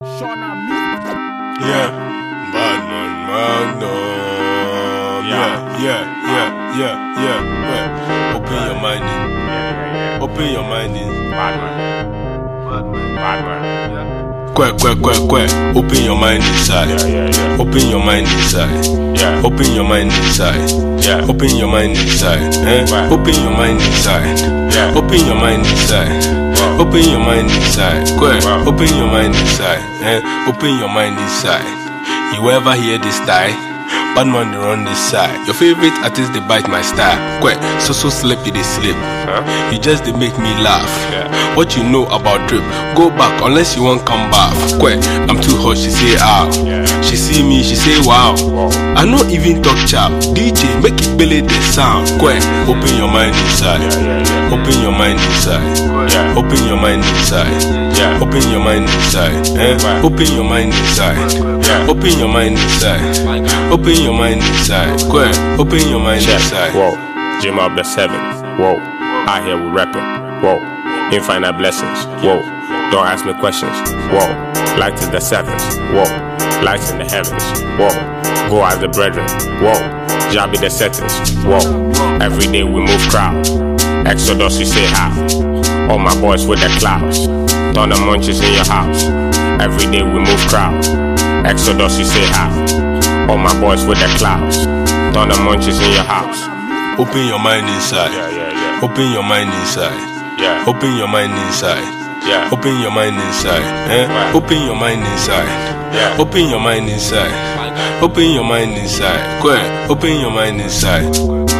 Yeah, Badman Magnum. Yeah. Open your mind in. Open your mind in. Badman. Quack. Open your mind inside. Open your mind inside. Open your mind inside. Open your mind inside. Open your mind inside. Open your mind inside. Open your mind inside. Open your mind inside. Open your mind inside. You ever hear this style? Bad man they run this side. Your favorite artist they bite my style. So slip you they slip. You just they make me laugh. What you know about drip? Go back unless you won't come back. I'm too hot, she say ow. She see me, she say wow. I no even talk chap. DJ make it belly the sound. Open your mind inside. Open your mind inside. Open your mind inside. Open your mind inside. Open your mind inside. Open your mind inside. Open your mind inside. Open your mind inside. Whoa, Jim up the 7th. Whoa, out here we rapping. Whoa, infinite blessings. Whoa, don't ask me questions. Whoa, light is the 7th. Whoa, lights in the heavens. Whoa, go as the brethren. Whoa, job be the settings. Whoa, every day we move crowd. Exodus you say how. All my boys with the clouds. Thunder munches in your house. Every day we move crowd. Exodus you say how. All my boys with the clouds. Thunder munches in your house. Open your mind inside. Open your mind inside. Open your mind inside. Open your mind inside. Open your mind inside. Open your mind inside. Open your mind inside. Open your mind inside.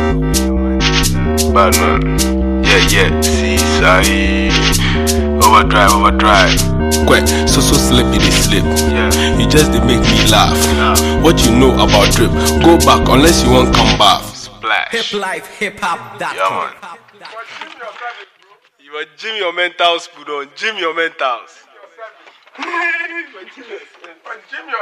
Badman. Seaside. Overdrive. So slip you they slip. You just they make me laugh. What you know about drip? Go back unless you won't come back. Hip life, hiphop.com. You are gym your mentals, put on. Gym your mentals. Gym your